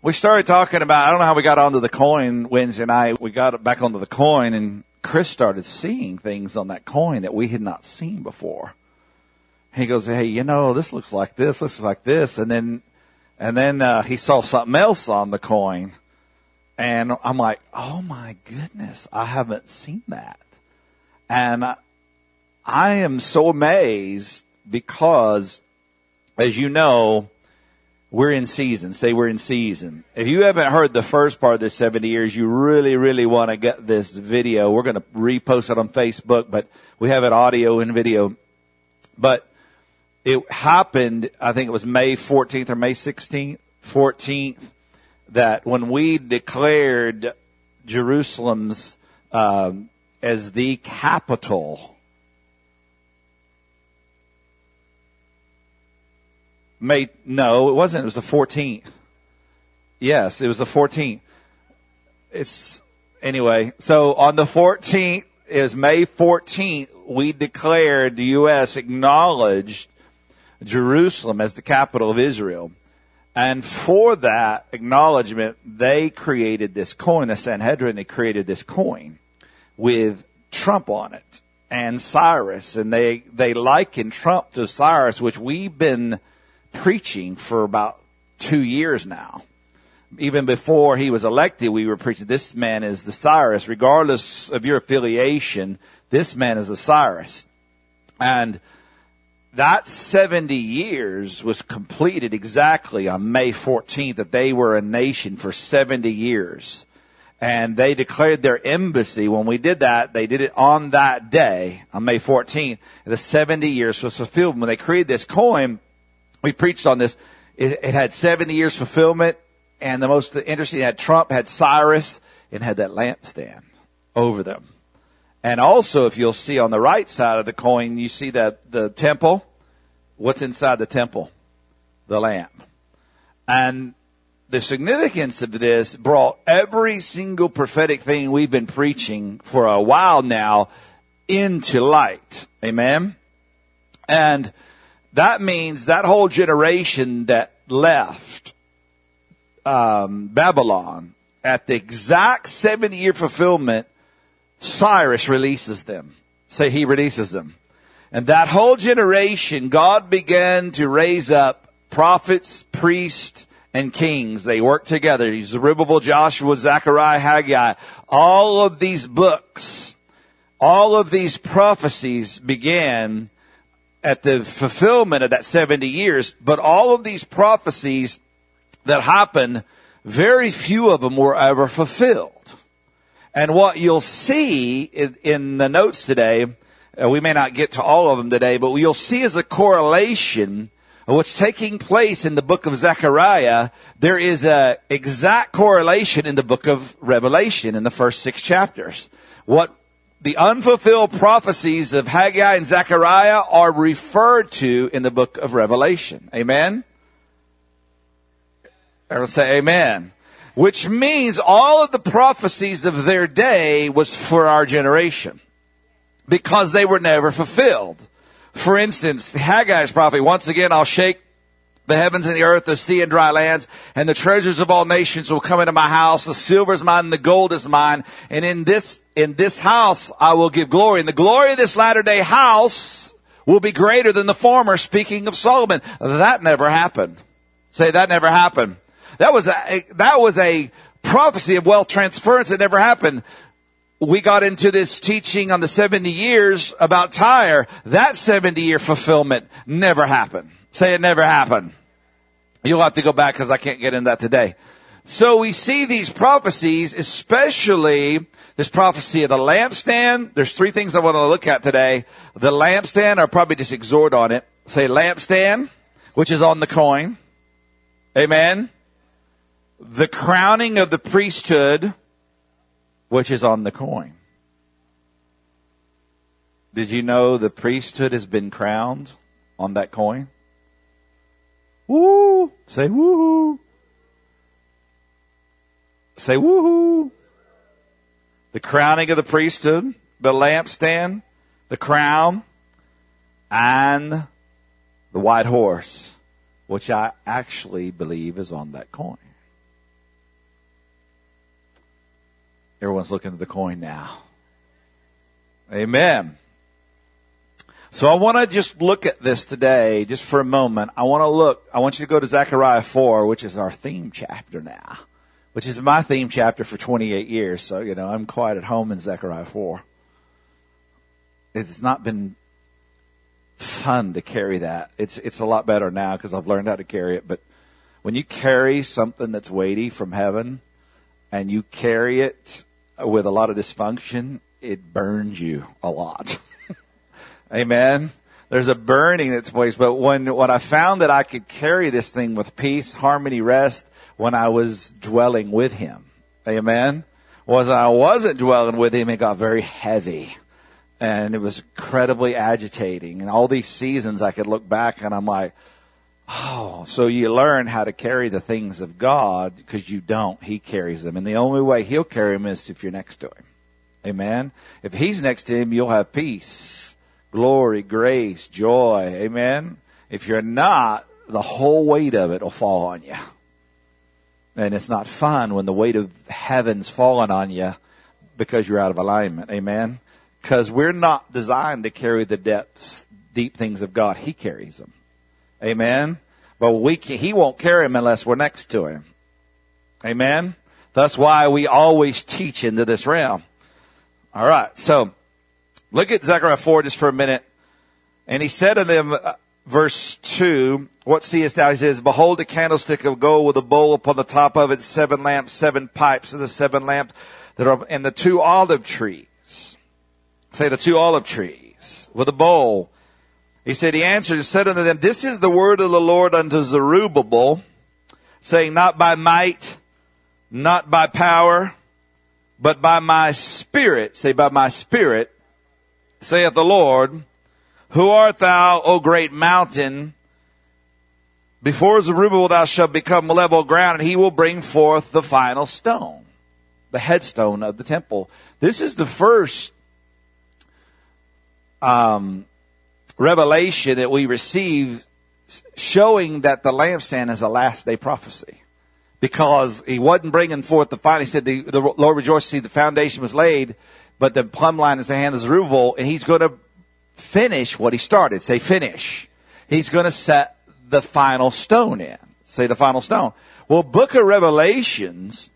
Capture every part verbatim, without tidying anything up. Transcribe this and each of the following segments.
we started talking about, I don't know how we got onto the coin Wednesday night. We got back onto the coin, and Chris started seeing things on that coin that we had not seen before. He goes, hey, you know, this looks like this, looks like this. And then, and then, uh, he saw something else on the coin. And I'm like, oh my goodness, I haven't seen that. And I, I am so amazed because, as you know, we're in season. Say we're in season. If you haven't heard the first part of this seventy years, you really, really want to get this video. We're going to repost it on Facebook, but we have it audio and video. But it happened, I think it was May fourteenth or May sixteenth, fourteenth, that when we declared Jerusalem's um, as the capital, May, no, it wasn't. It was the fourteenth. Yes, it was the fourteenth. It's, anyway, so on the fourteenth, is May fourteenth, we declared, the U S acknowledged Jerusalem as the capital of Israel. And for that acknowledgement, they created this coin, the Sanhedrin, they created this coin with Trump on it and Cyrus. And they, they likened Trump to Cyrus, which we've been preaching for about two years now. Even before he was elected, we were preaching, this man is the Cyrus. Regardless of your affiliation, this man is the Cyrus. And that seventy years was completed exactly on May fourteenth, that they were a nation for seventy years. And they declared their embassy. When we did that, they did it on that day, on May fourteenth. The seventy years was fulfilled. When they created this coin, we preached on this. It, it had seventy years fulfillment. And the most interesting, it had Trump, had Cyrus, and had that lampstand over them. And also, if you'll see on the right side of the coin, you see that the temple. What's inside the temple? The lamp. And the significance of this brought every single prophetic thing we've been preaching for a while now into light. Amen? And that means that whole generation that left um, Babylon at the exact seventy-year fulfillment, Cyrus releases them. Say he releases them. And that whole generation, God began to raise up prophets, priests, and kings. They worked together. Zerubbabel, Joshua, Zechariah, Haggai. All of these books, all of these prophecies began at the fulfillment of that seventy years. But all of these prophecies that happened, very few of them were ever fulfilled. And what you'll see in, in the notes today, uh, we may not get to all of them today, but what you'll see is a correlation of what's taking place in the book of Zechariah. There is a exact correlation in the book of Revelation in the first six chapters. What the unfulfilled prophecies of Haggai and Zechariah are referred to in the book of Revelation. Amen? Everyone say amen. Which means all of the prophecies of their day was for our generation, because they were never fulfilled. For instance, Haggai's prophet, once again, I'll shake the heavens and the earth, the sea and dry lands, and the treasures of all nations will come into my house. The silver is mine and the gold is mine. And in this, in this house I will give glory. And the glory of this latter day house will be greater than the former, speaking of Solomon. That never happened. Say, that never happened. That was a, that was a prophecy of wealth transference that never happened. We got into this teaching on the seventy years about Tyre. That seventy year fulfillment never happened. Say it never happened. You'll have to go back because I can't get into that today. So we see these prophecies, especially this prophecy of the lampstand. There's three things I want to look at today. The lampstand, I'll probably just exhort on it. Say lampstand, which is on the coin. Amen. The crowning of the priesthood, which is on the coin. Did you know the priesthood has been crowned on that coin? Woo! Say woo! Say woo! The crowning of the priesthood, the lampstand, the crown, and the white horse, which I actually believe is on that coin. Everyone's looking at the coin now. Amen. So I want to just look at this today, just for a moment. I want to look, I want you to go to Zechariah four, which is our theme chapter now, which is my theme chapter for twenty-eight years. So, you know, I'm quite at home in Zechariah four. It's not been fun to carry that. It's, it's a lot better now because I've learned how to carry it. But when you carry something that's weighty from heaven and you carry it with a lot of dysfunction, it burns you a lot. Amen. There's a burning that's placed. But when, when I found that I could carry this thing with peace, harmony, rest, when I was dwelling with him. Amen. Was I wasn't dwelling with him, it got very heavy. And it was incredibly agitating. And all these seasons I could look back and I'm like, oh, so you learn how to carry the things of God because you don't. He carries them. And the only way he'll carry them is if you're next to him. Amen. If he's next to him, you'll have peace, glory, grace, joy. Amen. If you're not, the whole weight of it will fall on you. And it's not fun when the weight of heaven's falling on you because you're out of alignment. Amen. Because we're not designed to carry the depths, deep things of God. He carries them. Amen. But we can, he won't carry them unless we're next to him. Amen. That's why we always teach into this realm. All right. So look at Zechariah four just for a minute. And he said to them, uh, verse two, what seest thou? He says, behold, a candlestick of gold with a bowl upon the top of it, seven lamps, seven pipes, and the seven lamps that are, and the two olive trees. Say the two olive trees with a bowl. He said, he answered and said unto them, this is the word of the Lord unto Zerubbabel, saying, not by might, not by power, but by my spirit. Say, by my spirit, saith the Lord. Who art thou, O great mountain? Before Zerubbabel thou shalt become level ground, and he will bring forth the final stone, the headstone of the temple. This is the first um, revelation that we receive showing that the lampstand is a last day prophecy. Because he wasn't bringing forth the final. He said, the, the Lord rejoiced to see the foundation was laid, but the plumb line is the hand of Zerubbabel, and he's going to finish what he started. Say finish. He's going to set the final stone in. Say the final stone. Well, Book of Revelations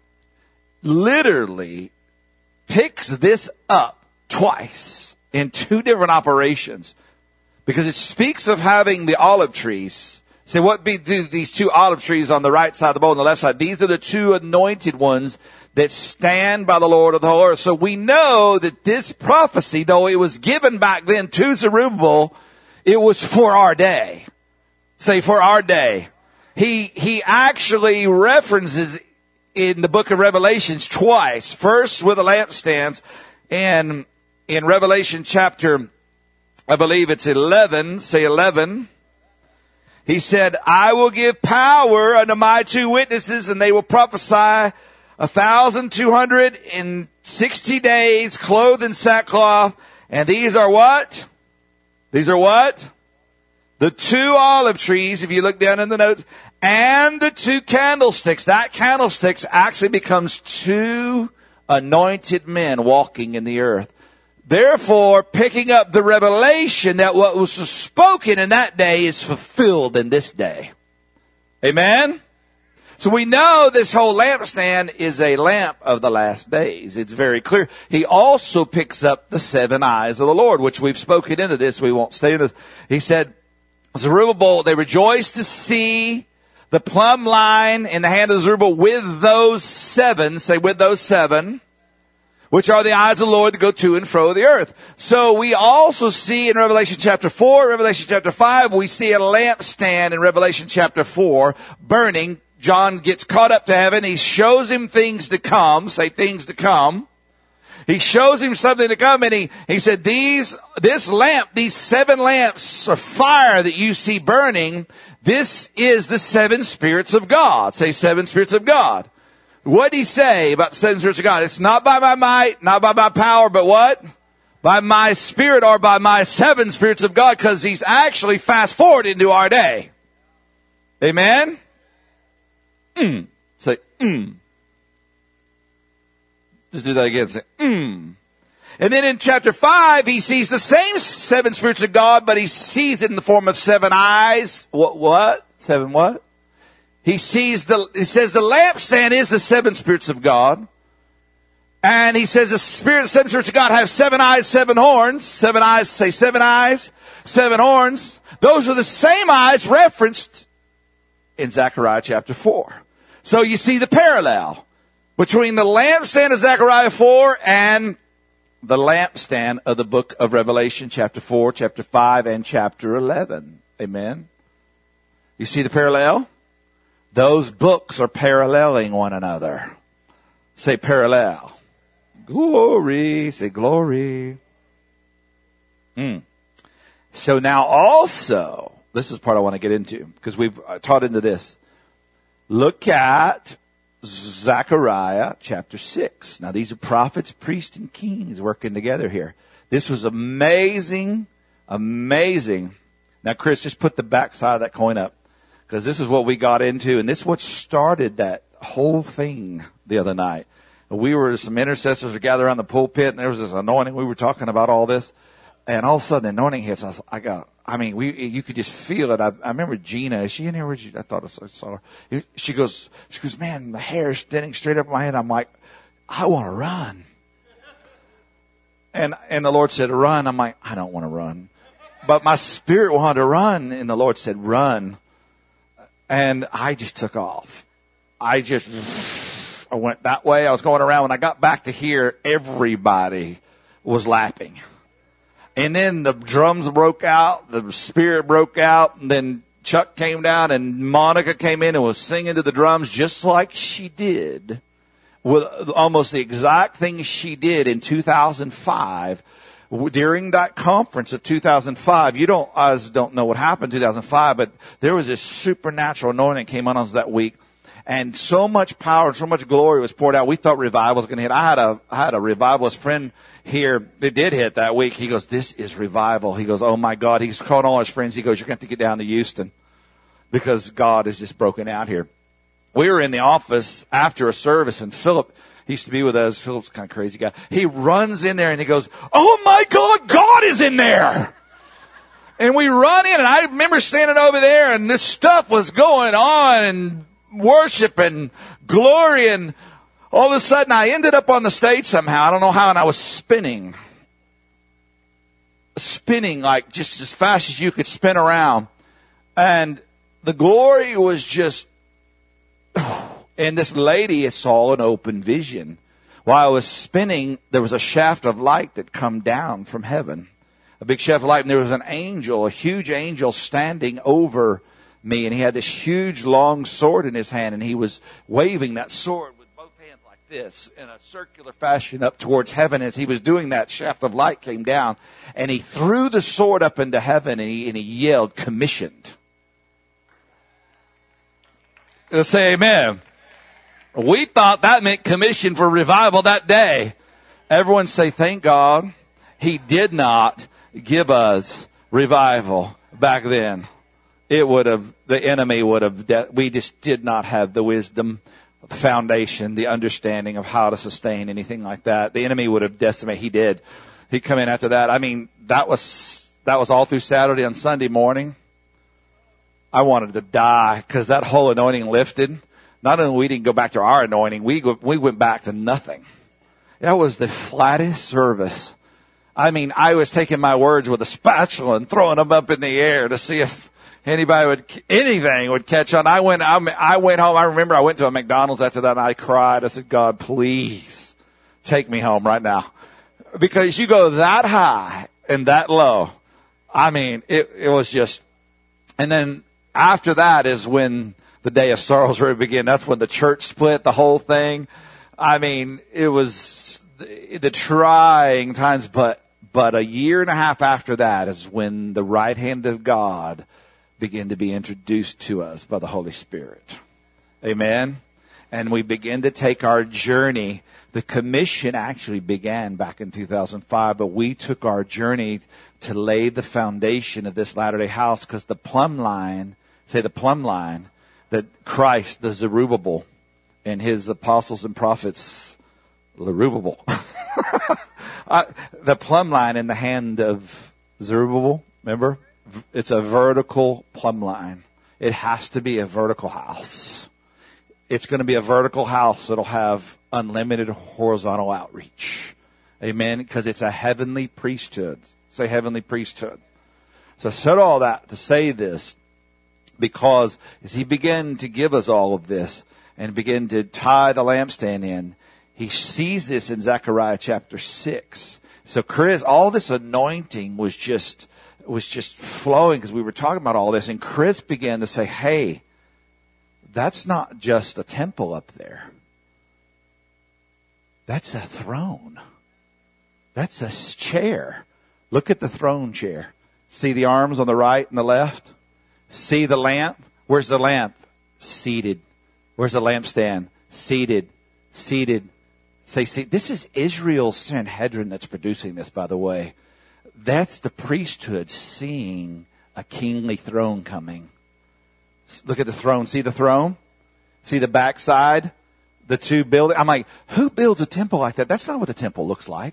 literally picks this up twice in two different operations because it speaks of having the olive trees. Say, what be these two olive trees on the right side of the bowl and the left side? These are the two anointed ones that stand by the Lord of the whole earth. So we know that this prophecy, though it was given back then to Zerubbabel, it was for our day. Say, for our day. He, he actually references in the book of Revelations twice. First with the lampstands, and in Revelation chapter, I believe it's eleven, say eleven. He said, I will give power unto my two witnesses, and they will prophesy a thousand two hundred and sixty days, clothed in sackcloth. And these are what? These are what? The two olive trees, if you look down in the notes, and the two candlesticks. That candlesticks actually becomes two anointed men walking in the earth. Therefore, picking up the revelation that what was spoken in that day is fulfilled in this day. Amen? So we know this whole lampstand is a lamp of the last days. It's very clear. He also picks up the seven eyes of the Lord, which we've spoken into this. We won't stay in this. He said, Zerubbabel, they rejoiced to see the plumb line in the hand of Zerubbabel with those seven, say with those seven, which are the eyes of the Lord that go to and fro the earth. So we also see in Revelation chapter four, Revelation chapter five, we see a lampstand in Revelation chapter four burning. John gets caught up to heaven. He shows him things to come. Say things to come. He shows him something to come, and he, he said, these, this lamp, these seven lamps of fire that you see burning, this is the seven spirits of God. Say seven spirits of God. What did he say about the seven spirits of God? It's not by my might, not by my power, but what? By my spirit, or by my seven spirits of God, because he's actually fast forward into our day. Amen? Mm. Say, mm. Just do that again. Say, mm. And then in chapter five, he sees the same seven spirits of God, but he sees it in the form of seven eyes. What, what? Seven what? He sees the, he says the lampstand is the seven spirits of God. And he says the spirit, the seven spirits of God have seven eyes, seven horns. Seven eyes, say seven eyes, seven horns. Those are the same eyes referenced in Zechariah chapter four. So you see the parallel between the lampstand of Zechariah four and the lampstand of the book of Revelation chapter four, chapter five, and chapter eleven. Amen. You see the parallel? Those books are paralleling one another. Say parallel. Glory. Say glory. Mm. So now also, this is the part I want to get into because we've taught into this. Look at Zechariah chapter six. Now these are prophets, priests, and kings working together here. This was amazing, amazing. Now Chris, just put the back side of that coin up because this is what we got into and this is what started that whole thing the other night. We were, some intercessors were gathered around the pulpit and there was this anointing. We were talking about all this and all of a sudden the anointing hits. I, was, I got, I mean, we, you could just feel it. I, I remember Gina, is she in here? Where she, I thought I saw her. She goes, she goes, man, the hair is standing straight up my head. I'm like, I want to run. And, and the Lord said, run. I'm like, I don't want to run. But my spirit wanted to run and the Lord said, run. And I just took off. I just, I went that way. I was going around. When I got back to here, everybody was laughing. And then the drums broke out, the spirit broke out, and then Chuck came down and Monica came in and was singing to the drums just like she did, with almost the exact thing she did in two thousand five. During that conference of two thousand five, you don't, us don't know what happened in two thousand five, but there was this supernatural anointing that came on us that week. And so much power, so much glory was poured out. We thought revival was going to hit. I had a, I had a revivalist friend here. It did hit that week. He goes, this is revival. He goes, oh my God. He's called all his friends. He goes, you're going to have to get down to Houston because God is just broken out here. We were in the office after a service and Philip, he used to be with us. Philip's kind of crazy guy. He runs in there and he goes, oh my God, God is in there. And we run in and I remember standing over there and this stuff was going on and worship and glory, and all of a sudden I ended up on the stage somehow. I don't know how, and I was spinning. Spinning like just as fast as you could spin around. And the glory was just, and this lady saw an open vision. While I was spinning, there was a shaft of light that come down from heaven. A big shaft of light, and there was an angel, a huge angel standing over me, and he had this huge long sword in his hand, and he was waving that sword with both hands like this in a circular fashion up towards heaven. As he was doing that, shaft of light came down, and he threw the sword up into heaven, and he, and he yelled, commissioned. Let's say amen. We thought that meant commission for revival that day. Everyone say, thank God he did not give us revival back then. It would have, the enemy would have, de- we just did not have the wisdom, the foundation, the understanding of how to sustain anything like that. The enemy would have decimated. He did. He'd come in after that. I mean, that was, that was all through Saturday and Sunday morning. I wanted to die because that whole anointing lifted. Not only we didn't go back to our anointing, we go, we went back to nothing. That was the flattest service. I mean, I was taking my words with a spatula and throwing them up in the air to see if anybody would, anything would catch on. I went, I, I went home. I remember I went to a McDonald's after that and I cried. I said, God, please take me home right now. Because you go that high and that low. I mean, it, it was just, and then after that is when the day of sorrows really began. That's when the church split, the whole thing. I mean, it was the, the trying times, but, but a year and a half after that is when the right hand of God begin to be introduced to us by the Holy Spirit. Amen. And we begin to take our journey. The commission actually began back in two thousand five, but we took our journey to lay the foundation of this Latter-day House because the plumb line, say the plumb line, that Christ, the Zerubbabel, and his apostles and prophets Zerubbabel. uh, the plumb line in the hand of Zerubbabel, remember? It's a vertical plumb line. It has to be a vertical house. It's going to be a vertical house that'll have unlimited horizontal outreach. Amen? Because it's a heavenly priesthood. Say heavenly priesthood. So I said all that to say this, because as he began to give us all of this and begin to tie the lampstand in, he sees this in Zechariah chapter six. So Chris, all this anointing was just, was just flowing because we were talking about all this. And Chris began to say, hey, that's not just a temple up there. That's a throne. That's a chair. Look at the throne chair. See the arms on the right and the left? See the lamp? Where's the lamp? Seated. Where's the lampstand? Seated. Seated. Say, see, this is Israel's Sanhedrin that's producing this, by the way. That's the priesthood seeing a kingly throne coming. Look at the throne. See the throne? See the backside? The two buildings? I'm like, who builds a temple like that? That's not what the temple looks like.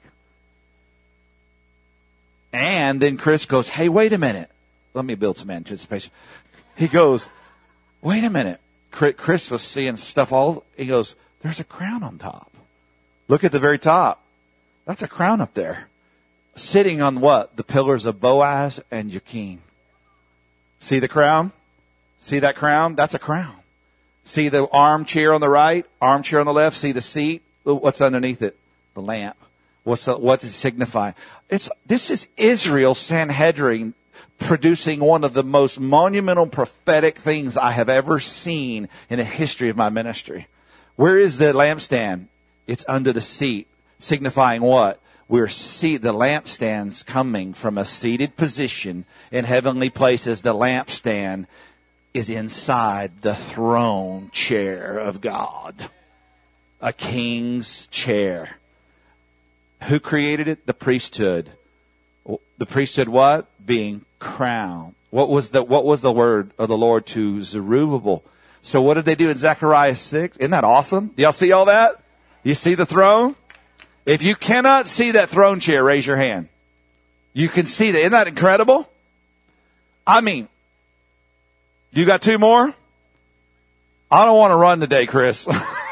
And then Chris goes, hey, wait a minute. Let me build some anticipation. He goes, wait a minute. Chris was seeing stuff all, he goes, there's a crown on top. Look at the very top. That's a crown up there. Sitting on what? The pillars of Boaz and Jachin. See the crown? See that crown? That's a crown. See the armchair on the right, armchair on the left. See the seat? What's underneath it? The lamp. What's the, what does it signify? It's, this is Israel Sanhedrin producing one of the most monumental prophetic things I have ever seen in the history of my ministry. Where is the lampstand? It's under the seat, signifying what? We're see the lampstand's coming from a seated position in heavenly places. The lampstand is inside the throne chair of God. A king's chair. Who created it? The priesthood. The priesthood what? Being crowned. What was the, what was the word of the Lord to Zerubbabel? So what did they do in Zechariah six? Isn't that awesome? Do y'all see all that? You see the throne? If you cannot see that throne chair, raise your hand. You can see that. Isn't that incredible? I mean, you got two more? I don't want to run today, Chris.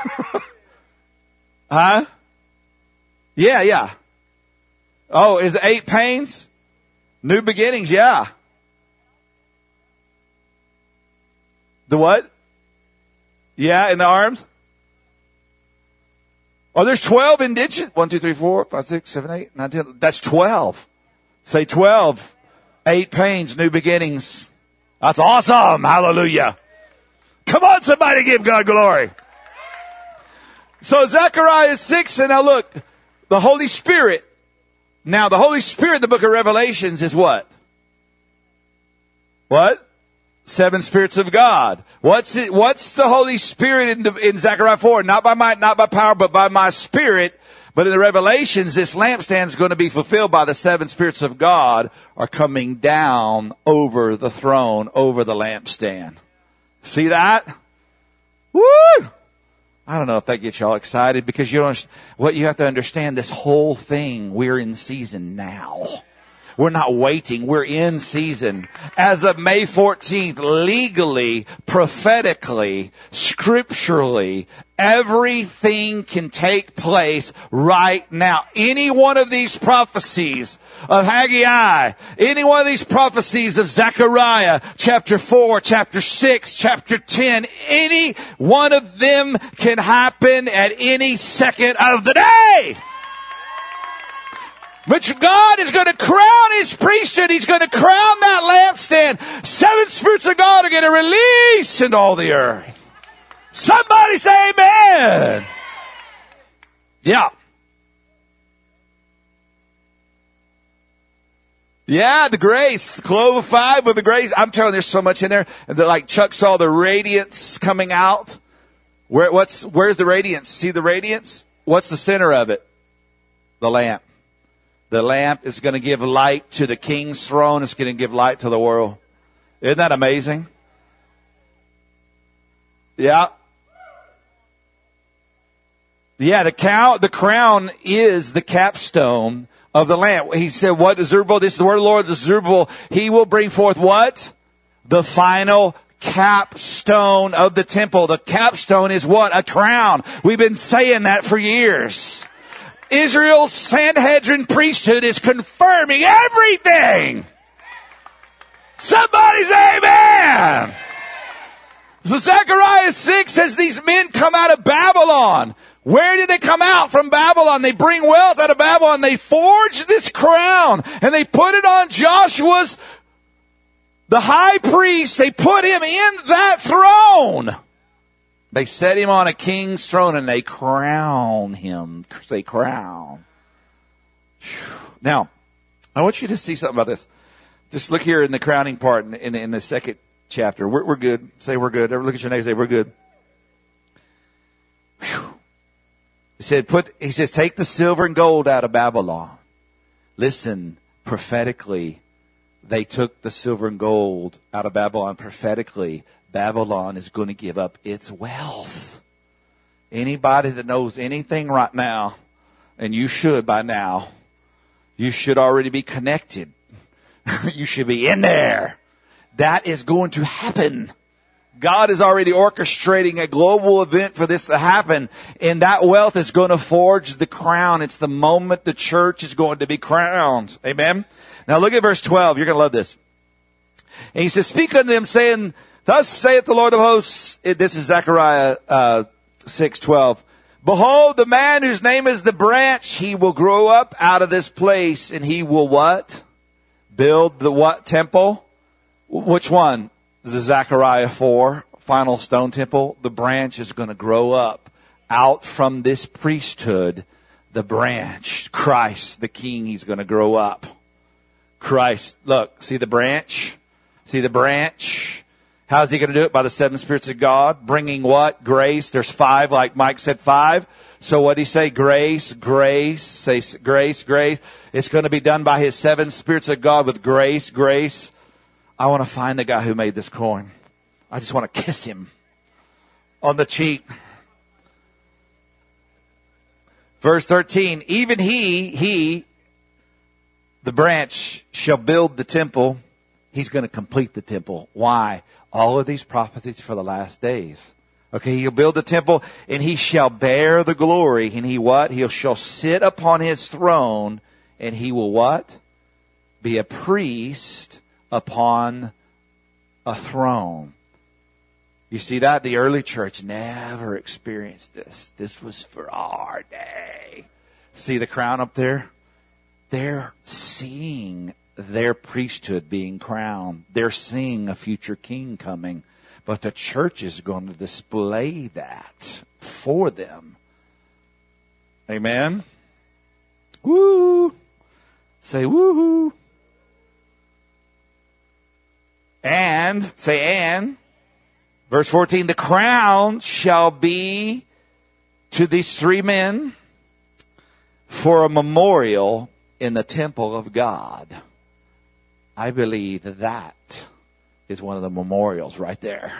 Huh? Yeah, yeah. Oh, is it eight pains? New beginnings, yeah. The what? Yeah, in the arms? Oh, there's twelve indentions. One, two, three, four, five, six, seven, eight, nine, ten. That's twelve. Say twelve. Eight pains, new beginnings. That's awesome. Hallelujah. Come on, somebody give God glory. So Zechariah six, and now look, the Holy Spirit. Now the Holy Spirit in the book of Revelations is what? What? Seven spirits of God. What's it? What's the Holy Spirit in, the, in Zechariah four? Not by might, not by power, but by my Spirit. But in the Revelations, this lampstand is going to be fulfilled by the seven spirits of God are coming down over the throne, over the lampstand. See that? Woo! I don't know if that gets y'all excited, because you don't, what you have to understand, this whole thing, we're in season now. We're not waiting. We're in season. As of May fourteenth, legally, prophetically, scripturally, everything can take place right now. Any one of these prophecies of Haggai, any one of these prophecies of Zechariah, chapter four, chapter six, chapter ten, any one of them can happen at any second of the day. But God is going to crown His priesthood. He's going to crown that lampstand. Seven spirits of God are going to release into all the earth. Somebody say amen. Yeah. Yeah, the grace. Clove of five with the grace. I'm telling you, there's so much in there. And the, like Chuck saw the radiance coming out. Where, what's, where's the radiance? See the radiance? What's the center of it? The lamp. The lamp is going to give light to the king's throne. It's going to give light to the world. Isn't that amazing? Yeah. Yeah, the cow, the crown is the capstone of the land. He said, what is Zerubbabel? This is the word of the Lord, the Zerubbabel. He will bring forth what? The final capstone of the temple. The capstone is what? A crown. We've been saying that for years. Israel's Sanhedrin priesthood is confirming everything. Somebody say amen. So Zechariah six says these men come out of Babylon. Where did they come out from Babylon? They bring wealth out of Babylon. They forge this crown and they put it on Joshua's, the high priest. They put him in that throne. They set him on a king's throne and they crown him. Say crown. Now, I want you to see something about this. Just look here in the crowning part in, in, in the second chapter. We're, we're good. Say we're good. Look at your neighbor and say we're good. Whew. He said, put, he says, take the silver and gold out of Babylon. Listen, prophetically, they took the silver and gold out of Babylon. Prophetically, Babylon is going to give up its wealth. Anybody that knows anything right now, and you should by now, you should already be connected. You should be in there. That is going to happen. God is already orchestrating a global event for this to happen. And that wealth is going to forge the crown. It's the moment the church is going to be crowned. Amen. Now look at verse twelve. You're going to love this. And he says, speak unto them saying, thus saith the Lord of hosts. This is Zechariah uh, six twelve. Behold, the man whose name is the branch, he will grow up out of this place and he will what? Build the what temple? Which one? The Zechariah four, final stone temple. The branch is going to grow up out from this priesthood. The branch, Christ, the King, he's going to grow up. Christ, look, see the branch? See the branch? How's he going to do it? By the seven spirits of God. Bringing what? Grace. There's five, like Mike said, five. So what did he say? Grace, grace. Say grace, grace. It's going to be done by his seven spirits of God with grace, grace. I want to find the guy who made this coin. I just want to kiss him on the cheek. Verse thirteen, even he, he, the branch shall build the temple. He's going to complete the temple. Why? All of these prophecies for the last days. Okay, he'll build the temple and he shall bear the glory. And he what? He shall sit upon his throne and he will what? Be a priest upon a throne. You see that? The early church never experienced this. This was for our day. See the crown up there? They're seeing their priesthood being crowned. They're seeing a future king coming. But the church is going to display that for them. Amen? Woo! Say woo-hoo. And, say and, verse fourteen, the crown shall be to these three men for a memorial in the temple of God. I believe that that is one of the memorials right there.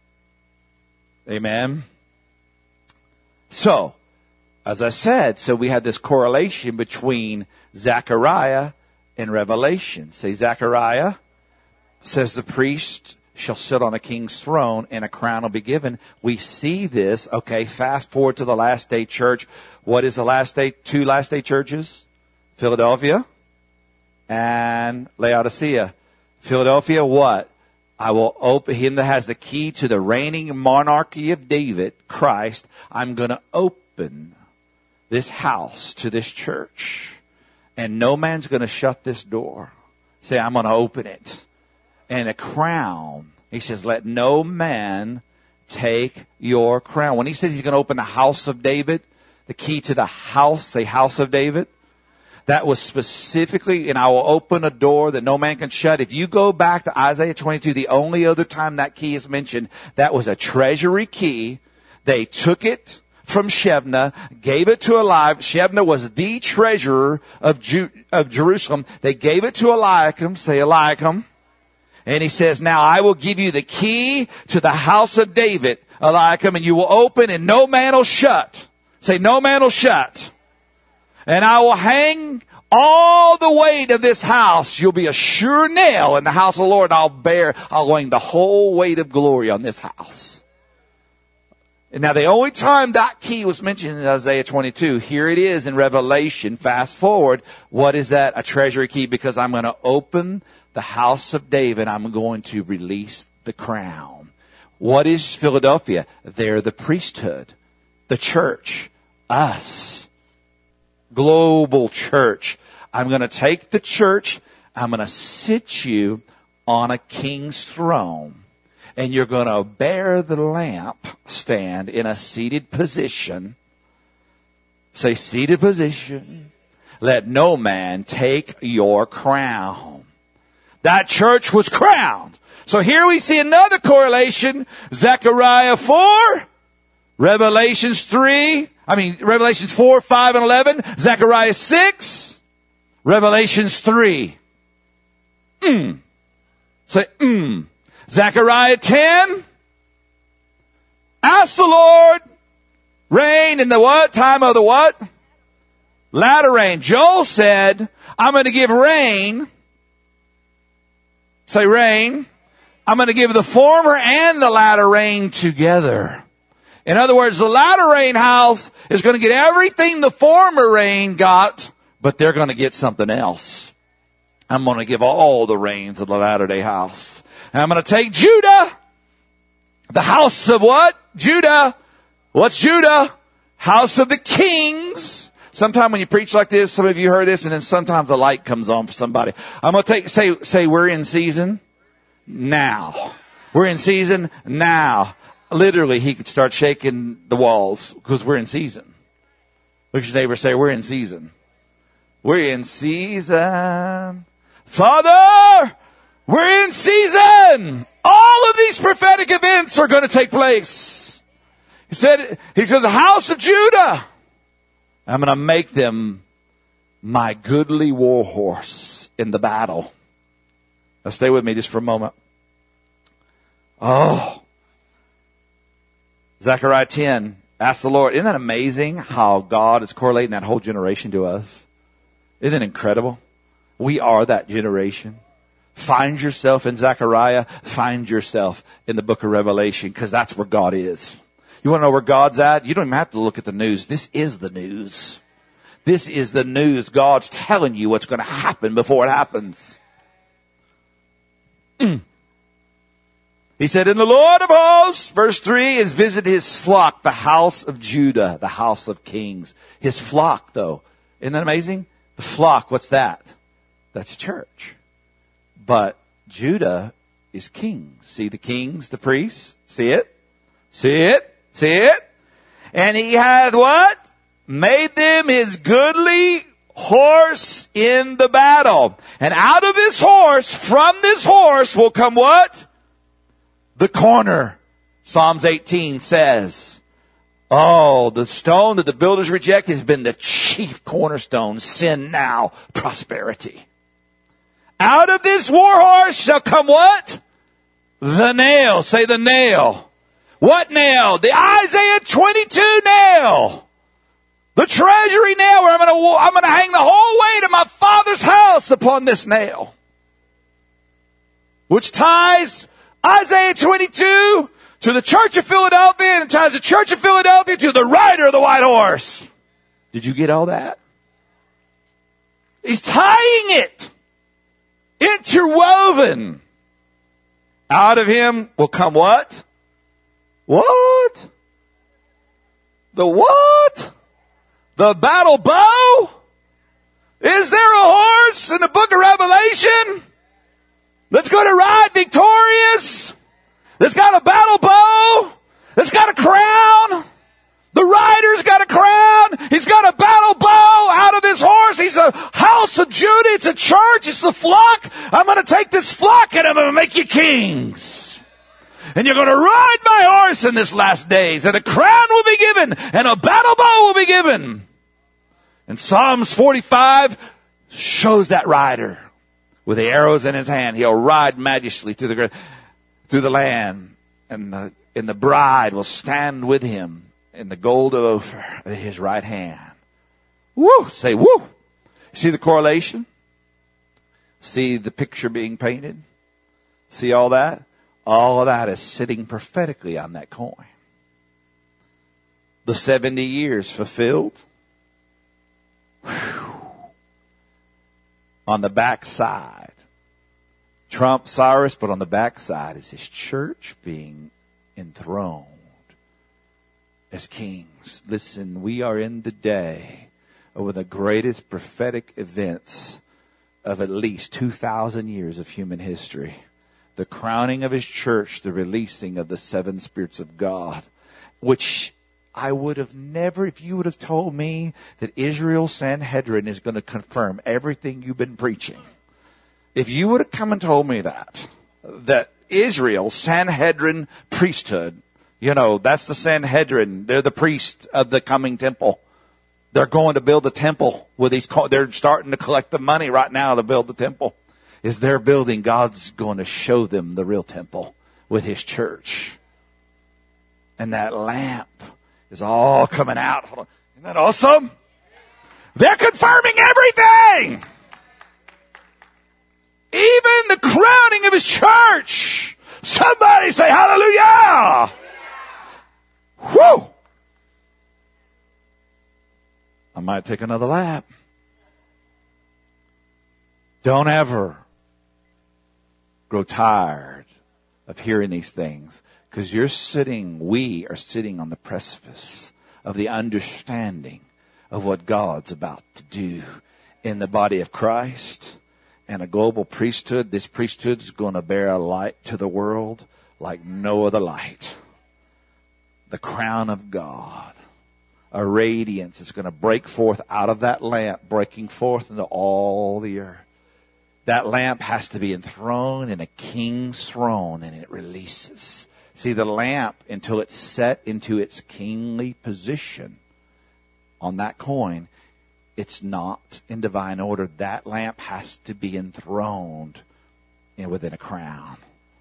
Amen. So, as I said, so we had this correlation between Zechariah and Revelation. Say Zechariah says the priest shall sit on a king's throne and a crown will be given. We see this. Okay, fast forward to the last day church. What is the last day? Two last day churches? Philadelphia and Laodicea. Philadelphia, what? I will open him that has the key to the reigning monarchy of David, Christ. I'm going to open this house to this church. And no man's going to shut this door. Say, I'm going to open it. And a crown. He says, let no man take your crown. When he says he's going to open the house of David, the key to the house, say house of David, that was specifically, and I will open a door that no man can shut. If you go back to Isaiah twenty-two, the only other time that key is mentioned, that was a treasury key. They took it from Shebna, gave it to Eliakim. Shebna was the treasurer of, Ju- of Jerusalem. They gave it to Eliakim, say Eliakim. And he says, now I will give you the key to the house of David, Eliakim, and you will open and no man will shut. Say, no man will shut. And I will hang all the weight of this house. You'll be a sure nail in the house of the Lord. And I'll bear, I'll hang the whole weight of glory on this house. And now the only time that key was mentioned in Isaiah twenty-two, here it is in Revelation. Fast forward. What is that? A treasury key, because I'm going to open the house of David. I'm going to release the crown. What is Philadelphia? They're the priesthood, the church, us, global church. I'm going to take the church. I'm going to sit you on a king's throne. And you're going to bear the lamp stand in a seated position. Say, seated position. Let no man take your crown. That church was crowned. So here we see another correlation. Zechariah four, Revelations three, I mean, Revelations four, five, and eleven, Zechariah six, Revelations three. Mm. Say, mm. Zechariah ten, ask the Lord, rain in the what? Time of the what? Latter rain. Joel said, I'm going to give rain. Say rain. I'm going to give the former and the latter rain together. In other words, the latter rain house is going to get everything the former rain got, but they're going to get something else. I'm going to give all the rain to the latter day house. And I'm going to take Judah, the house of what? Judah. What's Judah? House of the kings. Sometime when you preach like this, some of you heard this, and then sometimes the light comes on for somebody. I'm going to take, say, say we're in season now. We're in season now. Literally, he could start shaking the walls because we're in season. Look at your neighbor, say, we're in season. We're in season. Father, we're in season. All of these prophetic events are going to take place. He said, he says, the house of Judah, I'm going to make them my goodly war horse in the battle. Now stay with me just for a moment. Oh. Zechariah ten, ask the Lord. Isn't that amazing how God is correlating that whole generation to us? Isn't it incredible? We are that generation. Find yourself in Zechariah. Find yourself in the book of Revelation, because that's where God is. You want to know where God's at? You don't even have to look at the news. This is the news. This is the news. God's telling you what's going to happen before it happens. Mm. He said, and the Lord of hosts, verse three, is visited his flock, the house of Judah, the house of kings. His flock, though. Isn't that amazing? The flock, what's that? That's church. But Judah is kings. See the kings, the priests? See it? See it? See it? And he hath what? Made them his goodly horse in the battle. And out of this horse, from this horse will come what? The corner. Psalms eighteen says, oh, the stone that the builders rejected has been the chief cornerstone. Sin now, prosperity. Out of this war horse shall come what? The nail. Say the nail. What nail? The Isaiah twenty-two nail. The treasury nail where I'm going to, I'm going to hang the whole weight of my Father's house upon this nail. Which ties Isaiah twenty-two to the church of Philadelphia, and ties the church of Philadelphia to the rider of the white horse. Did you get all that? He's tying it. Interwoven. Out of him will come what? What? The what? The battle bow? Is there a horse in the book of Revelation that's going to ride victorious? That's got a battle bow? That's got a crown? The rider's got a crown. He's got a battle bow out of this horse. He's a house of Judah. It's a church. It's the flock. I'm going to take this flock and I'm going to make you kings. And you're going to ride my horse in this last days. And a crown will be given. And a battle bow will be given. And Psalms forty-five shows that rider with the arrows in his hand. He'll ride majestically through the, through the land. And the, and the bride will stand with him and the gold of Ophir at his right hand. Woo! Say woo! See the correlation? See the picture being painted? See all that? All of that is sitting prophetically on that coin. The seventy years fulfilled. Whew. On the back side, Trump Cyrus, but on the back side is his church being enthroned as kings. Listen, we are in the day of the greatest prophetic events of at least two thousand years of human history. The crowning of his church, the releasing of the seven spirits of God, which I would have never, if you would have told me that Israel Sanhedrin is going to confirm everything you've been preaching. If you would have come and told me that, that Israel Sanhedrin priesthood, you know, that's the Sanhedrin. They're the priest of the coming temple. They're going to build a temple with these, they're starting to collect the money right now to build the temple. Is they're building, God's going to show them the real temple with his church. And that lamp is all coming out. Hold on. Isn't that awesome? They're confirming everything. Even the crowning of his church. Somebody say hallelujah. Whew. I might take another lap. Don't ever grow tired of hearing these things, because you're sitting, we are sitting on the precipice of the understanding of what God's about to do in the body of Christ and a global priesthood. This priesthood is going to bear a light to the world like no other light. The crown of God. A radiance is going to break forth out of that lamp, breaking forth into all the earth. That lamp has to be enthroned in a king's throne, and it releases. See, the lamp, until it's set into its kingly position on that coin, it's not in divine order. That lamp has to be enthroned in, within a crown.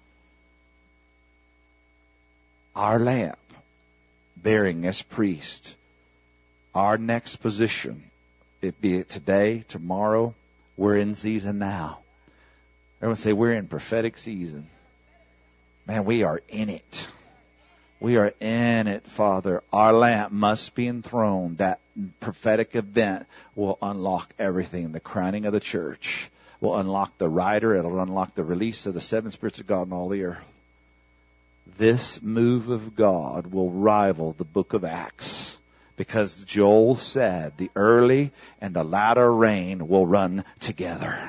Our lamp, bearing as priest, our next position, it be it today, tomorrow, we're in season now. Everyone say, we're in prophetic season. Man, we are in it. We are in it, Father. Our lamp must be enthroned. That prophetic event will unlock everything. The crowning of the church will unlock the rider. It'll unlock the release of the seven spirits of God in all the earth. This move of God will rival the book of Acts, because Joel said the early and the latter rain will run together.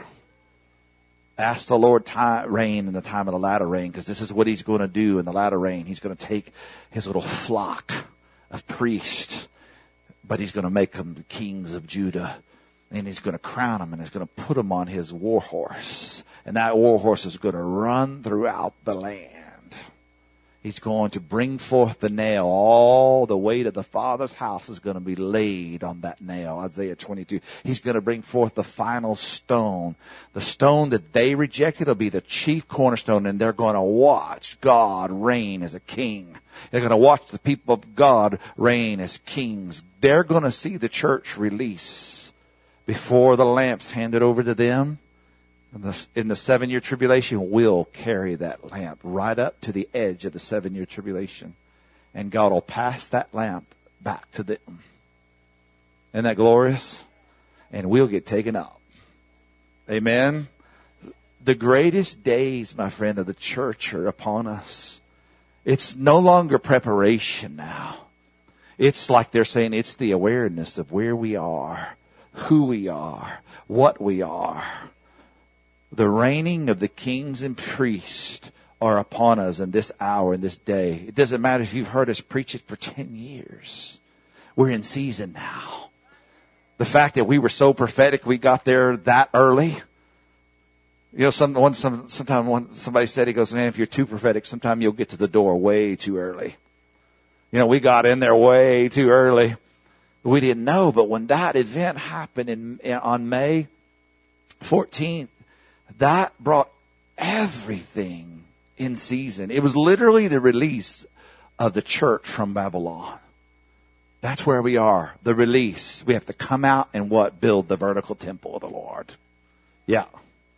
Ask the Lord time, rain in the time of the latter rain, because this is what he's going to do in the latter rain. He's going to take his little flock of priests, but he's going to make them the kings of Judah. And he's going to crown them, and he's going to put them on his war horse. And that war horse is going to run throughout the land. He's going to bring forth the nail. All the weight of the Father's house is going to be laid on that nail. Isaiah twenty-two. He's going to bring forth the final stone. The stone that they rejected will be the chief cornerstone, and they're going to watch God reign as a king. They're going to watch the people of God reign as kings. They're going to see the church release before the lamp's handed over to them. In the, in the seven-year tribulation, we'll carry that lamp right up to the edge of the seven-year tribulation. And God will pass that lamp back to them. Isn't that glorious? And we'll get taken up. Amen? The greatest days, my friend, of the church are upon us. It's no longer preparation now. It's like they're saying it's the awareness of where we are, who we are, what we are. The reigning of the kings and priests are upon us in this hour, in this day. It doesn't matter if you've heard us preach it for ten years. We're in season now. The fact that we were so prophetic, we got there that early. You know, some, one, some, sometime one, somebody said, he goes, man, if you're too prophetic, sometime you'll get to the door way too early. You know, we got in there way too early. We didn't know, but when that event happened in, in on May fourteenth, that brought everything in season. It was literally the release of the church from Babylon. That's where we are. The release. We have to come out and what? Build the vertical temple of the Lord. Yeah.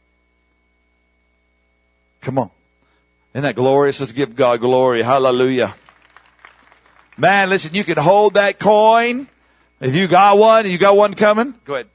Come on. Isn't that glorious? Let's give God glory. Hallelujah. Man, listen, you can hold that coin. If you got one, you got one coming, go ahead.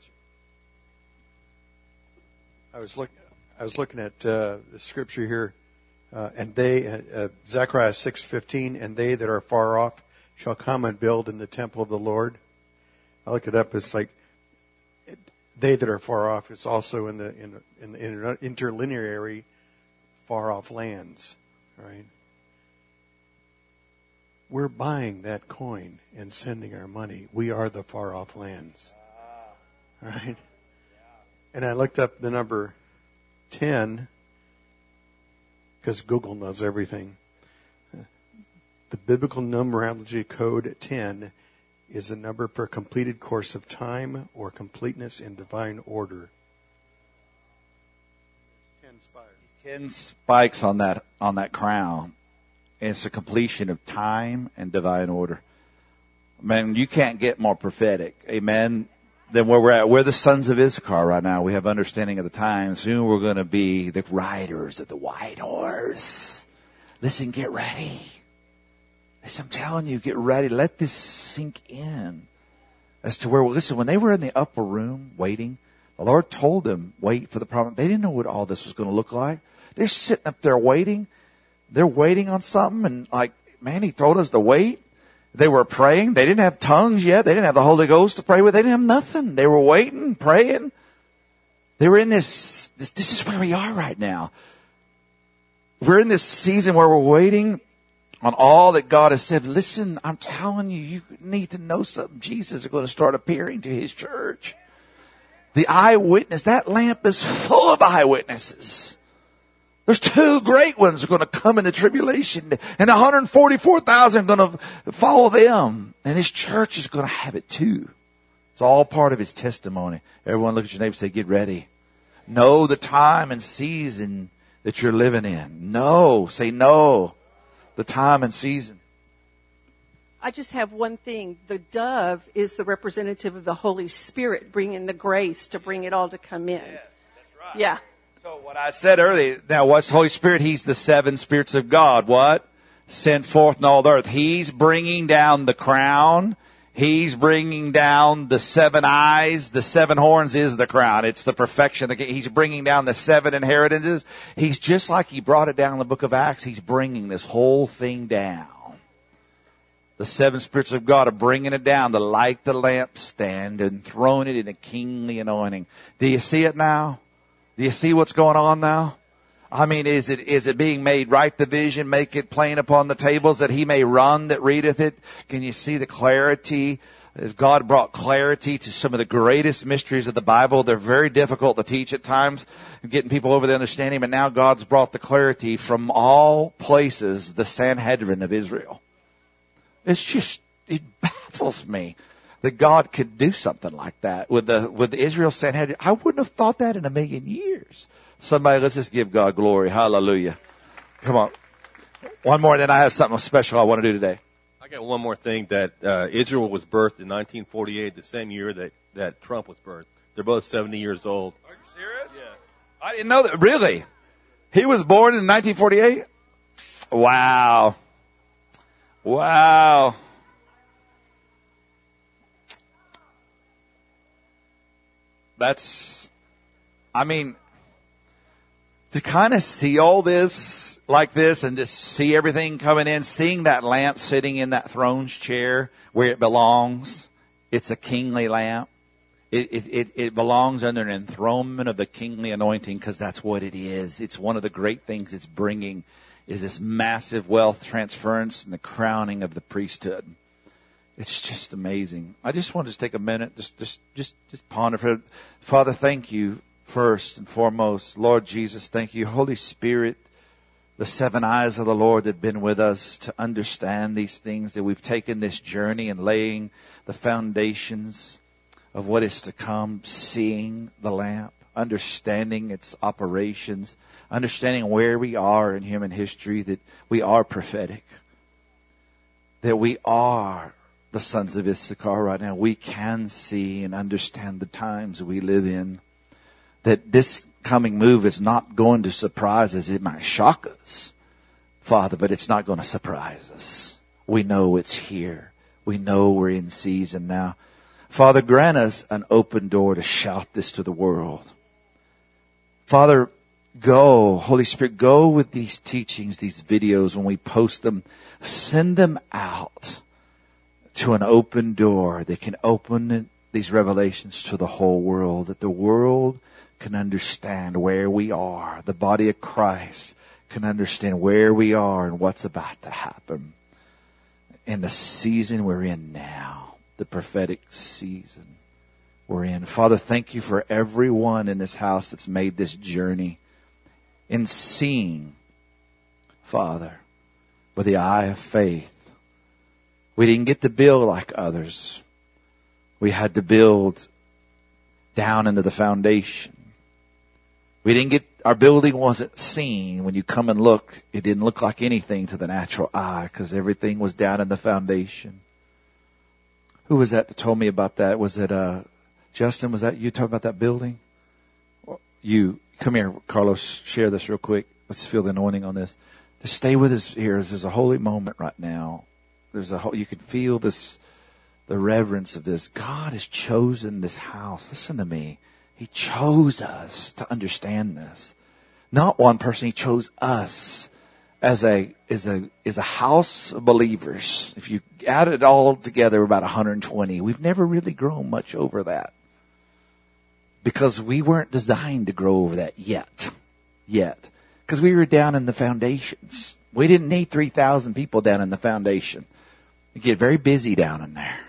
I was looking. I was looking at uh, the scripture here, uh, and they, uh, uh, Zechariah six fifteen, and they that are far off shall come and build in the temple of the Lord. I looked it up. It's like it, they that are far off. It's also in the in, in the inter, interlineary far off lands, right? We're buying that coin and sending our money. We are the far off lands. Right? And I looked up the number ten because Google knows everything. The biblical numerology code ten is a number for a completed course of time or completeness in divine order. Ten spires. Ten spikes on that on that crown. And it's a completion of time and divine order. Man, you can't get more prophetic, amen, than where we're at. We're the sons of Issachar right now. We have understanding of the times. Soon we're going to be the riders of the white horse. Listen, get ready. Listen, I'm telling you, get ready. Let this sink in. As to where, listen, when they were in the upper room waiting, the Lord told them, wait for the promise. They didn't know what all this was going to look like. They're sitting up there waiting. They're waiting on something, and like, man, he told us to wait. They were praying. They didn't have tongues yet. They didn't have the Holy Ghost to pray with. They didn't have nothing. They were waiting, praying. They were in this, this, this is where we are right now. We're in this season where we're waiting on all that God has said. Listen, I'm telling you, you need to know something. Jesus is going to start appearing to his church. The eyewitness, that lamp is full of eyewitnesses. There's two great ones who are going to come in the tribulation, and one hundred forty-four thousand are going to follow them. And his church is going to have it too. It's all part of his testimony. Everyone look at your neighbor and say, get ready. Know the time and season that you're living in. No. Say no. The time and season. I just have one thing. The dove is the representative of the Holy Spirit, bringing the grace to bring it all to come in. Yes, that's right. Yeah. So what I said earlier, now what's Holy Spirit? He's the seven spirits of God. What? Sent forth in all the earth. He's bringing down the crown. He's bringing down the seven eyes. The seven horns is the crown. It's the perfection. He's bringing down the seven inheritances. He's just like he brought it down in the book of Acts. He's bringing this whole thing down. The seven spirits of God are bringing it down to light the lampstand and throwing it in a kingly anointing. Do you see it now? Do you see what's going on now? I mean, is it, is it being made? Write the vision, make it plain upon the tables that he may run that readeth it. Can you see the clarity? As God brought clarity to some of the greatest mysteries of the Bible. They're very difficult to teach at times, getting people over the understanding, but now God's brought the clarity from all places, the Sanhedrin of Israel. It's just, it baffles me that God could do something like that with the, with the Israel Sanhedrin. I wouldn't have thought that in a million years. Somebody, let's just give God glory. Hallelujah. Come on. One more, and then I have something special I want to do today. I got one more thing, that uh, Israel was birthed in nineteen forty-eight, the same year that, that Trump was birthed. They're both seventy years old. Are you serious? Yes. I didn't know that. Really? He was born in nineteen forty-eight? Wow. Wow. That's, I mean, to kind of see all this like this and just see everything coming in, seeing that lamp sitting in that throne's chair where it belongs. It's a kingly lamp. It, it, it, it belongs under an enthronement of the kingly anointing, because that's what it is. It's one of the great things it's bringing is this massive wealth transference and the crowning of the priesthood. It's just amazing. I just want to just take a minute, just, just, just, just ponder for it. Father, thank you first and foremost. Lord Jesus, thank you. Holy Spirit, the seven eyes of the Lord that have been with us to understand these things, that we've taken this journey and laying the foundations of what is to come, seeing the lamp, understanding its operations, understanding where we are in human history, that we are prophetic, that we are the sons of Issachar right now, we can see and understand the times we live in. That this coming move is not going to surprise us. It might shock us, Father, but it's not going to surprise us. We know it's here. We know we're in season now. Father, grant us an open door to shout this to the world. Father, go, Holy Spirit, go with these teachings, these videos when we post them. Send them out to an open door that can open these revelations to the whole world, that the world can understand where we are. The body of Christ can understand where we are and what's about to happen in the season we're in now, the prophetic season we're in. Father, thank you for everyone in this house that's made this journey in seeing, Father, with the eye of faith. We didn't get to build like others. We had to build down into the foundation. We didn't get, our building wasn't seen. When you come and look, it didn't look like anything to the natural eye because everything was down in the foundation. Who was that that told me about that? Was it, uh, Justin, was that you talking about that building? You, come here, Carlos, share this real quick. Let's feel the anointing on this. Just stay with us here. This is a holy moment right now. There's a whole, you can feel this, the reverence of this. God has chosen this house. Listen to me. He chose us to understand this. Not one person. He chose us as a, as a, as a house of believers. If you add it all together, we're about one hundred twenty. We've never really grown much over that because we weren't designed to grow over that yet, yet. Because we were down in the foundations. We didn't need three thousand people down in the foundation. You get very busy down in there.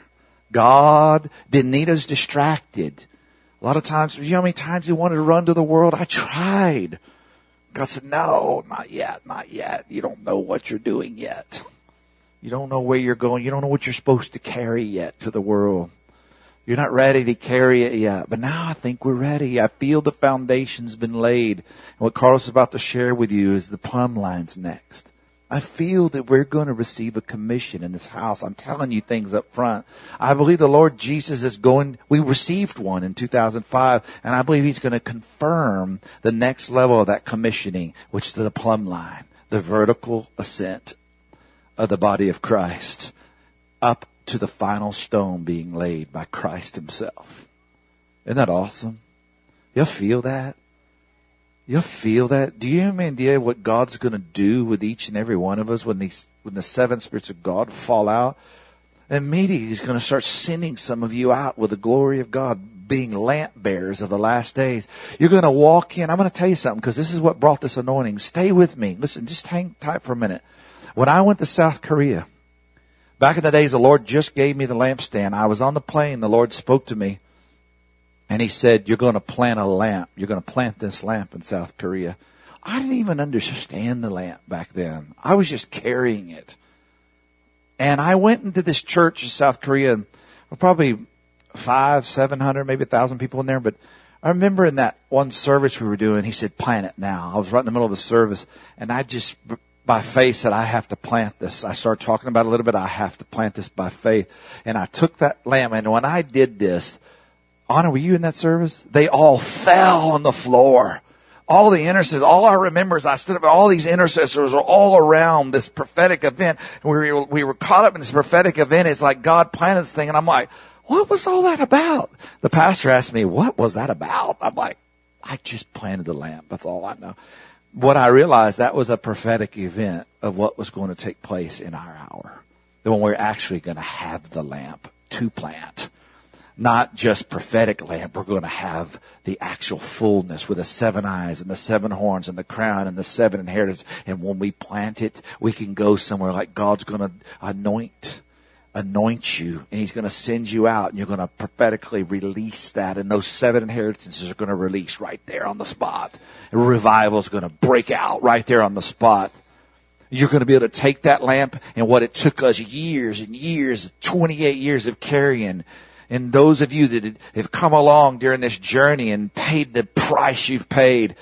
God didn't need us distracted. A lot of times, you know how many times you wanted to run to the world? I tried. God said, no, not yet, not yet. You don't know what you're doing yet. You don't know where you're going. You don't know what you're supposed to carry yet to the world. You're not ready to carry it yet. But now I think we're ready. I feel the foundation's been laid. And what Carlos is about to share with you is the plumb lines next. I feel that we're going to receive a commission in this house. I'm telling you things up front. I believe the Lord Jesus is going, we received one in two thousand five, and I believe He's going to confirm the next level of that commissioning, which is the plumb line, the vertical ascent of the body of Christ up to the final stone being laid by Christ Himself. Isn't that awesome? You'll feel that? You'll feel that? Do you have any idea what God's going to do with each and every one of us when these, when the seven spirits of God fall out? Immediately He's going to start sending some of you out with the glory of God, being lamp bearers of the last days. You're going to walk in. I'm going to tell you something because this is what brought this anointing. Stay with me. Listen, just hang tight for a minute. When I went to South Korea, back in the days, the Lord just gave me the lampstand. I was on the plane. The Lord spoke to me. And He said, you're going to plant a lamp. You're going to plant this lamp in South Korea. I didn't even understand the lamp back then. I was just carrying it. And I went into this church in South Korea, and probably five, seven hundred, maybe a thousand people in there. But I remember in that one service we were doing, He said, plant it now. I was right in the middle of the service, and I just, by faith, said, I have to plant this. I started talking about it a little bit. I have to plant this by faith. And I took that lamp, and when I did this, Anna, were you in that service? They all fell on the floor. All the intercessors, all I remember is I stood up, all these intercessors were all around this prophetic event. And we were, we were caught up in this prophetic event. It's like God planted this thing. And I'm like, what was all that about? The pastor asked me, what was that about? I'm like, I just planted the lamp. That's all I know. What I realized, that was a prophetic event of what was going to take place in our hour. When we're actually going to have the lamp to plant. Not just prophetic lamp. We're going to have the actual fullness with the seven eyes and the seven horns and the crown and the seven inheritance. And when we plant it, we can go somewhere like God's going to anoint, anoint you, and He's going to send you out, and you're going to prophetically release that. And those seven inheritances are going to release right there on the spot. And revival is going to break out right there on the spot. You're going to be able to take that lamp and what it took us years and years, twenty-eight years of carrying. And those of you that have come along during this journey and paid the price you've paid,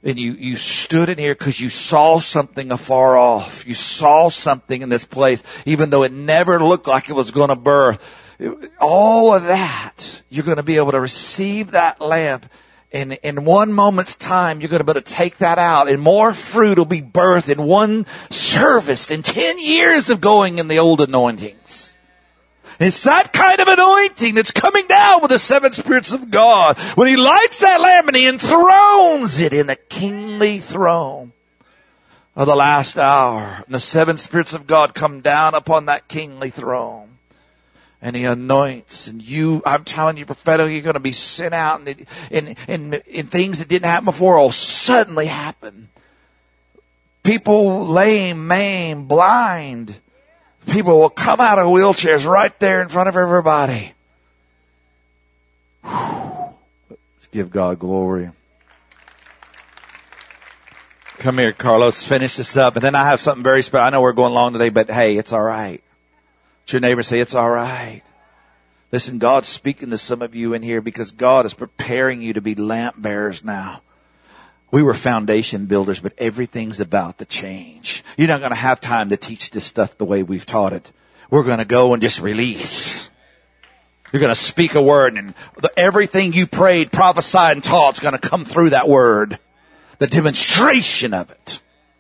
And you, you stood in here because you saw something afar off. You saw something in this place, even though it never looked like it was going to birth. It, all of that, you're going to be able to receive that lamp. And in one moment's time, you're going to be able to take that out. And more fruit will be birthed in one service in ten years of going in the old anointings. It's that kind of anointing that's coming down with the seven spirits of God. When he lights that lamp and he enthrones it in the kingly throne of the last hour. And the seven spirits of God come down upon that kingly throne. And he anoints. And you, I'm telling you prophetically, you're going to be sent out. And, and, and, and things that didn't happen before will suddenly happen. People lame, maimed, blind. People will come out of wheelchairs right there in front of everybody. Whew. Let's give God glory. Come here, Carlos. Finish this up. And then I have something very special. I know we're going long today, but hey, it's all right. Let your neighbor say, it's all right. Listen, God's speaking to some of you in here because God is preparing you to be lamp bearers now. We were foundation builders, but everything's about to change. You're not going to have time to teach this stuff the way we've taught it. We're going to go and just release. You're going to speak a word, and the, everything you prayed, prophesied, and taught is going to come through that word. The demonstration of it.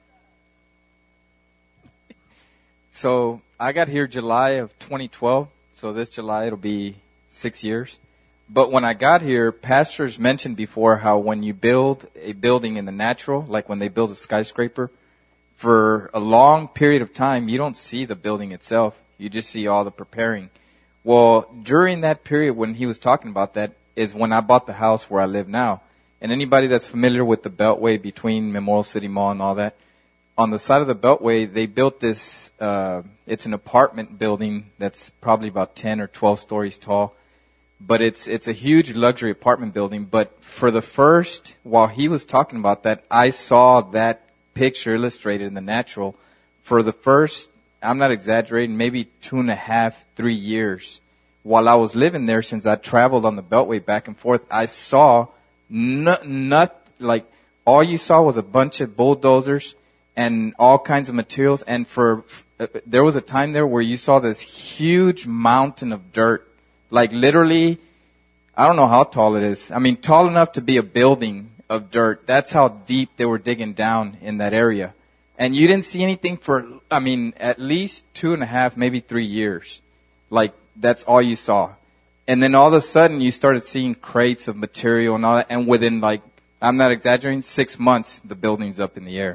So I got here July of twenty twelve. So this July it'll be six years. But when I got here, pastors mentioned before how when you build a building in the natural, like when they build a skyscraper, for a long period of time, you don't see the building itself. You just see all the preparing. Well, during that period when he was talking about that is when I bought the house where I live now. And anybody that's familiar with the Beltway between Memorial City Mall and all that, on the side of the Beltway, they built this, uh, it's an apartment building that's probably about ten or twelve stories tall. But it's it's a huge luxury apartment building. But for the first, while he was talking about that, I saw that picture illustrated in the natural. For the first, I'm not exaggerating, maybe two and a half, three years, while I was living there, since I traveled on the Beltway back and forth, I saw not, not like all you saw was a bunch of bulldozers and all kinds of materials. And for uh, there was a time there where you saw this huge mountain of dirt. Like literally, I don't know how tall it is. I mean, tall enough to be a building of dirt. That's how deep they were digging down in that area. And you didn't see anything for, I mean, at least two and a half, maybe three years. Like, that's all you saw. And then all of a sudden, you started seeing crates of material and all that. And within, like, I'm not exaggerating, six months, the building's up in the air.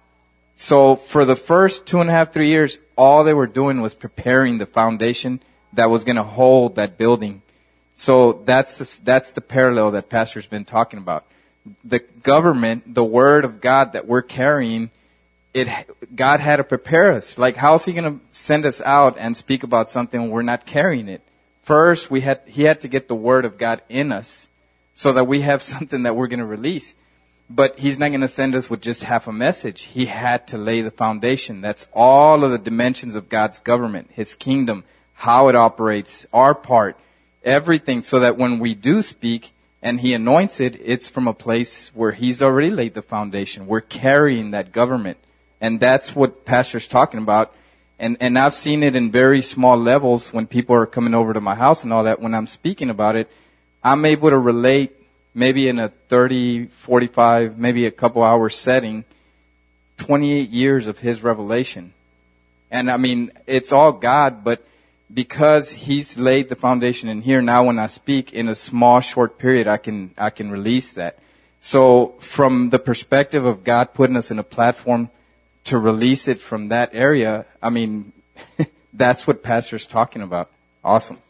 So for the first two and a half, three years, all they were doing was preparing the foundation that was going to hold that building. So that's the, that's the parallel that Pastor's been talking about. The government, the word of God that we're carrying, it God had to prepare us. Like, how's he going to send us out and speak about something when we're not carrying it? First, we had he had to get the word of God in us so that we have something that we're going to release. But he's not going to send us with just half a message. He had to lay the foundation. That's all of the dimensions of God's government, his kingdom, how it operates, our part, everything, so that when we do speak and he anoints it, it's from a place where he's already laid the foundation. We're carrying that government. And that's what Pastor's talking about. And and I've seen it in very small levels when people are coming over to my house and all that. When I'm speaking about it, I'm able to relate maybe in a thirty, forty-five, maybe a couple hour setting, twenty-eight years of his revelation. And I mean, it's all God, but because he's laid the foundation in here, now when I speak in a small, short period, I can I can release that. So from the perspective of God putting us in a platform to release it from that area, I mean, that's what Pastor's talking about. Awesome.